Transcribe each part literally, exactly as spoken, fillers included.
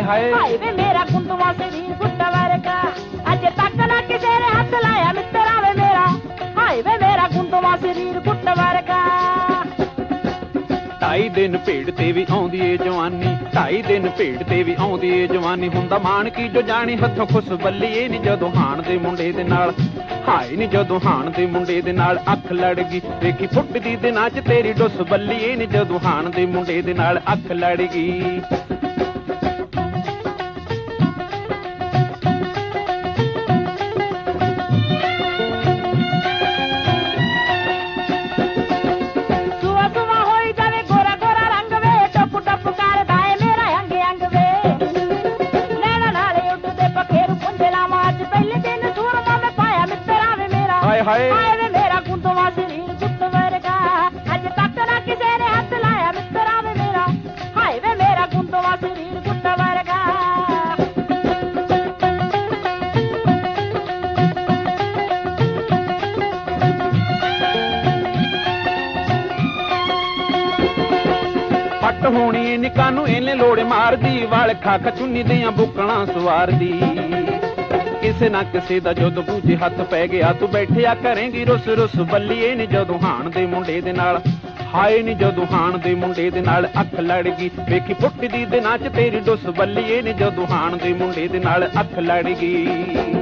ਹਾਏ ਹਾਏ ਹਾਏ ਵੇ ਮੇਰਾ ਕੁੰਦਵਾ ਸਰੀਰ ਗੁੱਟ ਵਰਗਾ ਅੱਜ ਤੱਕ ਨਾ ਕਿਸੇ ਨੇ ਹੱਥ ਲਾਇਆ ਮਿੱਤਰਾ ਵੇ ਮੇਰਾ ਹਾਏ ਵੇ ਮੇਰਾ ਕੁੰਦਵਾ ਸਰੀਰ ਗੁੱਟ ਵਰਗਾ ਢਾਈ ਦਿਨ ਭੇਡ ਤੇ ਵੀ ਆਉਂਦੀ ਏ ਜਵਾਨੀ ਢਾਈ ਦਿਨ ਭੇਡ ਤੇ ਵੀ ਆਉਂਦੀ ਏ ਜਵਾਨੀ ਹੁੰਦਾ ਮਾਣ ਕੀ ਜੋ ਜਾਣੀ ਹੱਥੋਂ ਖੁਸ਼ ਬੱਲੀਏ ਨੀ ਜਦੋਂ ਹਾਣ ਦੇ ਮੁੰਡੇ ਦੇ ਨਾਲ ਹਾਏ ਨੀ ਜਦੋਂ ਹਾਣ ਦੇ ਮੁੰਡੇ ਦੇ ਨਾਲ ਅੱਖ ਲੜ ਗਈ ਵੇਖੀ ਫੁੱਟਦੀ ਦਿਨਾਂ ਚ ਤੇਰੀ ਡੁੱਸ ਬੱਲੀਏ ਨੀ ਜਦੋਂ ਹਾਣ ਦੇ ਮੁੰਡੇ ਦੇ ਨਾਲ ਅੱਖ ਲੜ ਗਈ ਹਾਏ ਹਾਏ ਵੇ ਮੇਰਾ ਕੁੰਦਵਾ ਸਰੀਰ ਗੁੱਟ ਵਰਗਾ ਅੱਜ ਤੱਕ ਨਾ ਕਿਸੇ ਨੇ ਹੱਥ ਲਾਇਆ ਮਿੱਤਰਾ ਵੇ ਮੇਰਾ ਹਾਏ ਵੇ ਮੇਰਾ ਕੁੰਦਵਾ ਸਰੀਰ ਗੁੱਟ ਵਰਗਾ ਪੱਟ ਹੋਣੀ ਨਿੱਕਾ ਨੂੰ ਇਹਨੇ ਲੋੜੇ ਮਾਰਦੀ ਵਾਲ ਖਾ ਚੁੰਨੀ ਦੀਆਂ ਬੁੱਕਣਾ ਸਵਾਰਦੀ ਕਿਸੇ ਨਾ ਕਿਸੇ ਦਾ ਜਦੋਂ ਬੂਝੇ ਹੱਥ ਪੈ ਗਿਆ ਤੂੰ ਬੈਠਿਆ ਕਰੇਂਗੀ ਰੁੱਸ ਰੁੱਸ ਬੱਲੀਏ ਨੀ ਜਦੋਂ ਹਾਣ ਦੇ ਮੁੰਡੇ ਦੇ ਨਾਲ ਹਾਏ ਨੀ ਜਦੋਂ ਹਾਣ ਦੇ ਮੁੰਡੇ ਦੇ ਨਾਲ ਅੱਖ ਲੜ ਗਈ ਵੇਖੀ ਫੁੱਟਦੀ ਦਿਨਾਂ ਚ ਤੇਰੀ ਡੁੱਸ ਬੱਲੀਏ ਨੀ ਜਦੋਂ ਹਾਣ ਦੇ ਮੁੰਡੇ ਦੇ ਨਾਲ ਅੱਖ ਲੜ ਗਈ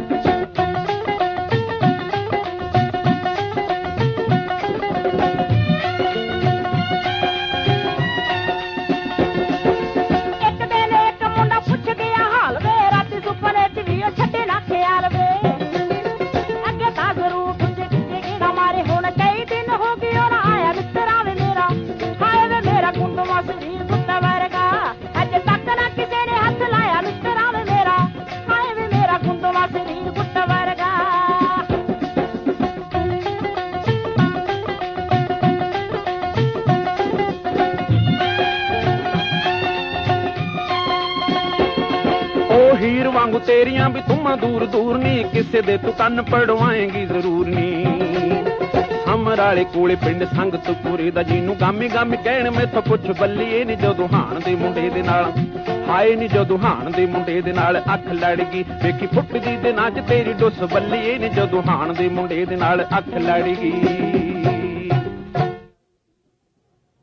ਹੀਰ ਵਾਂਗੂ ਤੇਰੀਆਂ ਵੀ ਤੁਮਾਂ ਦੂਰ ਦੂਰ ਨੀ ਕਿਸੇ ਦੇ ਤੂੰ ਕੰਨ ਪੜਵਾਏਂਗੀ ਜ਼ਰੂਰ ਨੀ ਸਮਰਾਲੇ ਕੋਲੇ ਪਿੰਡ ਸੰਗਤਪੁਰੇ ਦਾ ਜਿਹਨੂੰ ਗਾਮੀ ਗਾਮੀ ਕਹਿਣ ਮੈਥੋਂ ਪੁੱਛ ਬੱਲੀਏ ਨੀ ਜਦੋਂ ਹਾਣ ਦੇ ਮੁੰਡੇ ਦੇ ਨਾਲ ਹਾਏ ਨੀ ਜਦੋਂ ਹਾਣ ਦੇ ਮੁੰਡੇ ਦੇ ਨਾਲ ਅੱਖ ਲੜ ਗਈ ਵੇਖੀ ਫੁੱਟਦੀ ਦਿਨਾਂ ਚ ਤੇਰੀ ਡੁੱਸ ਬੱਲੀਏ ਨੀ ਜਦੋਂ ਹਾਣ ਦੇ ਮੁੰਡੇ ਦੇ ਨਾਲ ਅੱਖ ਲੜ ਗਈ